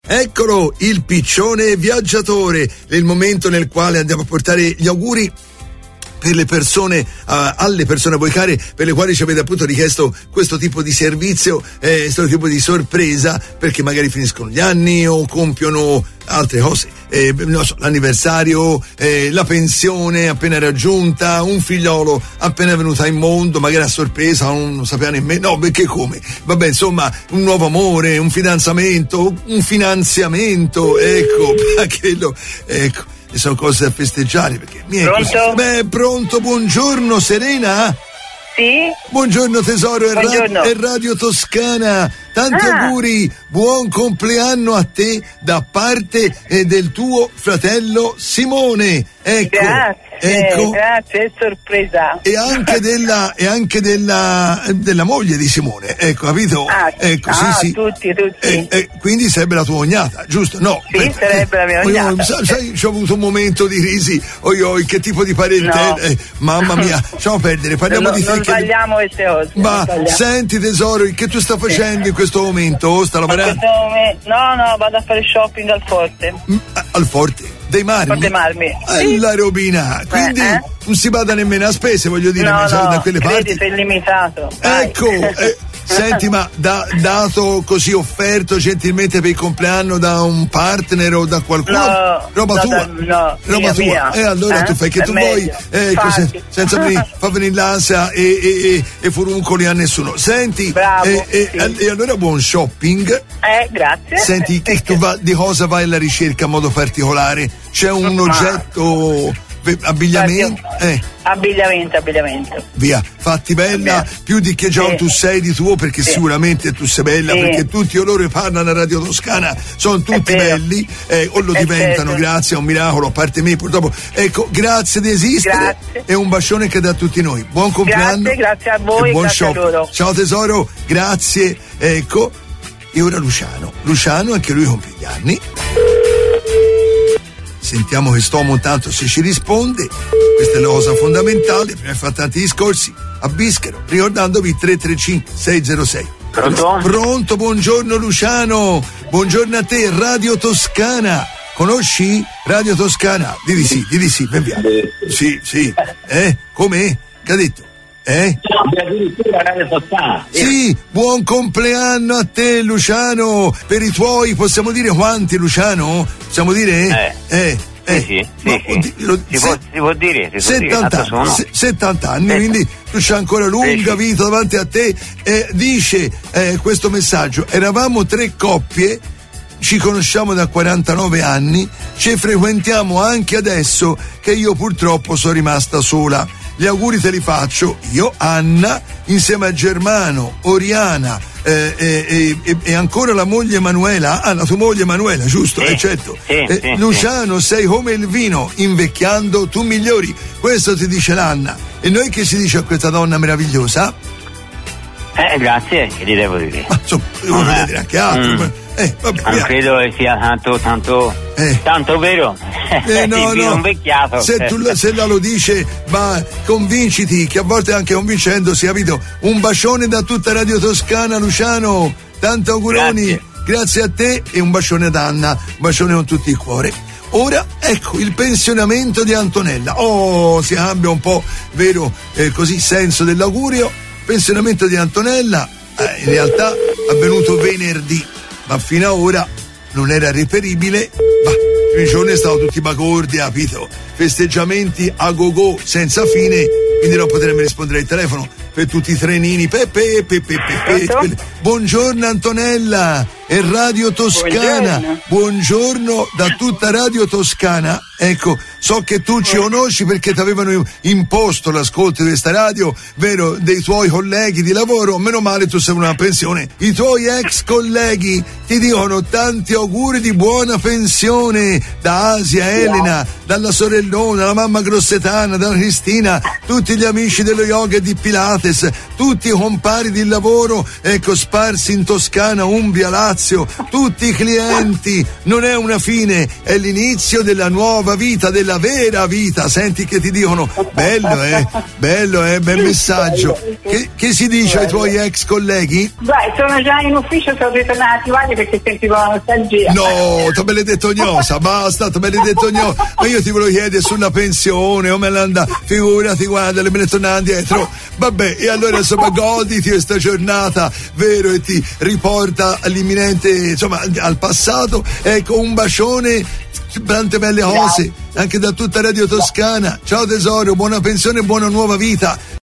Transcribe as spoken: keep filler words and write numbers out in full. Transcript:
Eccolo, il piccione viaggiatore, nel momento nel quale andiamo a portare gli auguri per le persone, uh, alle persone a voi care, per le quali ci avete appunto richiesto questo tipo di servizio, eh, questo tipo di sorpresa, perché magari finiscono gli anni o compiono altre cose, eh, non so, l'anniversario, eh, la pensione appena raggiunta, un figliolo appena venuto in mondo, magari a sorpresa, non sapeva nemmeno, no, perché come? Vabbè, insomma, un nuovo amore, un fidanzamento, un finanziamento, ecco, quello, ecco. E sono cose da festeggiare perché mi è pronto? Così. Beh, pronto, buongiorno Serena. Sì. Buongiorno tesoro, è, buongiorno. Ra- è Radio Toscana. Tanti ah. auguri, buon compleanno a te da parte eh, del tuo fratello Simone. Ecco, grazie, ecco. grazie, sorpresa. E anche della e anche della della moglie di Simone, ecco, capito? Ah, ecco, ah, sì, sì. tutti, tutti. E, e quindi sarebbe la tua ognata, giusto? No. Sì, beh, sarebbe la mia ognata. Io, sai, sai, ci ho avuto un momento di risi, oi oi, che tipo di parentela, no. eh, mamma mia, lasciamo perdere, parliamo no, di te. Non sbagliamo che... queste cose. Ma senti tesoro, che tu sta facendo sì. in questo momento? Sta lavorando? In questo momento, no, no, vado a fare shopping al Forte. Mm, al Forte? Dei Marmi? Forte Marmi. Eh, sì. La robina, quindi eh, eh? non si bada nemmeno a spese, voglio dire, no, no, da quelle parti. Credito illimitato. Ecco, eh, senti, ma da, dato così offerto gentilmente per il compleanno da un partner o da qualcuno? No, roba no, tua? No, roba mia, tua. Mia. E eh, allora eh? tu fai che è tu meglio. vuoi, ecco, se, senza venire, fa venire l'ansia e, e, e, e furuncoli a nessuno. Senti, bravo, e, e, sì. e allora buon shopping. Eh, grazie. Senti, che tu va, di cosa vai alla ricerca in modo particolare? C'è un Ma... oggetto, abbigliamento? Eh. Abbigliamento, abbigliamento. Via, fatti bella, Abbiamo. più di che già sì. tu sei di tuo, perché sì. sicuramente tu sei bella, sì. perché tutti coloro che parlano a Radio Toscana sono tutti belli, eh, o lo è diventano, certo. grazie a un miracolo, a parte me purtroppo. Ecco, grazie di esistere grazie. e un bacione che da tutti noi. Buon compleanno. Grazie, grazie a voi, e buon grazie shop. a loro. Ciao tesoro, grazie, ecco. E ora Luciano, Luciano anche lui compie gli anni. Sentiamo quest'uomo tanto se ci risponde. Questa è la cosa fondamentale. Prima fa tanti discorsi a Bischero, ricordandovi tre tre cinque sei zero sei. Pronto? Pronto, buongiorno Luciano. Buongiorno a te, Radio Toscana. Conosci Radio Toscana? Di di sì, di di sì, ben via. Sì, sì. Eh? Com'è? Che ha detto? Eh? Addirittura Radio Toscana. Sì, buon compleanno a te Luciano. Per i tuoi possiamo dire quanti, Luciano? Possiamo dire? Eh. Eh. Eh, sì, sì, sì, sì. Lo, si, se, può, si può dire si settanta, può dire. anni, se, settanta anni, eh. quindi tu c'hai ancora lunga eh, vita davanti a te. Eh, dice eh, questo messaggio: eravamo tre coppie, ci conosciamo da quarantanove anni, ci frequentiamo anche adesso che io purtroppo sono rimasta sola. Gli auguri te li faccio io, Anna, insieme a Germano, Oriana eh, eh, eh, e ancora la moglie Emanuela. Ah, la tua moglie Emanuela, giusto? Sì, eh, certo. Sì, eh, sì, Luciano, sì. sei come il vino, invecchiando tu migliori. Questo ti dice l'Anna. E noi che si dice a questa donna meravigliosa? Eh, grazie, che gli devo dire? Ma insomma, devo eh. dire anche altro. Mm. Ma, eh, vabbè, non via. credo che sia tanto, tanto, eh. tanto vero. Eh, no, il no. invecchiato. Se, tu, se la lo dice, ma convinciti che a volte anche convincendosi, capito? Un bacione da tutta Radio Toscana, Luciano. Tanti auguroni. Grazie. Grazie a te e un bacione ad Anna. Un bacione con tutto il cuore. Ora, ecco, il pensionamento di Antonella. Oh, si cambia un po', vero, eh, così, senso dell'augurio. Pensionamento di Antonella, eh, in realtà avvenuto venerdì, ma fino ad ora non era reperibile. Ma i primi giorni stavano tutti bacordi, capito? Festeggiamenti a go-go senza fine, quindi non potremmo rispondere al telefono per tutti i trenini. Pepe, pepe, pepe, pepe. Buongiorno Antonella, è Radio Toscana. Buongiorno. Buongiorno da tutta Radio Toscana. Ecco, so che tu ci conosci perché ti avevano imposto l'ascolto di questa radio, vero, dei tuoi colleghi di lavoro. Meno male tu sei una pensione. I tuoi ex colleghi ti dicono tanti auguri di buona pensione da Asia, Elena, dalla sorellona, la mamma grossetana, da Cristina, tutti gli amici dello yoga e di Pilates, tutti i compari di lavoro, ecco, sparsi in Toscana, Umbria, Lazio, ringrazio tutti i clienti, non è una fine, è l'inizio della nuova vita, della vera vita. Senti che ti dicono, bello eh, bello eh, bel messaggio. Che, che si dice ai tuoi ex colleghi? Beh, sono già in ufficio, sono ritornati quasi perché sentivo la nostalgia. No, ti maledetto gnosa, basta, ti maledetto gnosa. Ma io ti volevo chiedere sulla pensione, come l'anda, figurati, guarda, le me ne tornano dietro. Vabbè, e allora insomma goditi questa giornata, vero, e ti riporta all'imminente, insomma, al passato. Ecco, un bacione, tante belle cose, anche da tutta Radio Toscana. Ciao tesoro, buona pensione e buona nuova vita.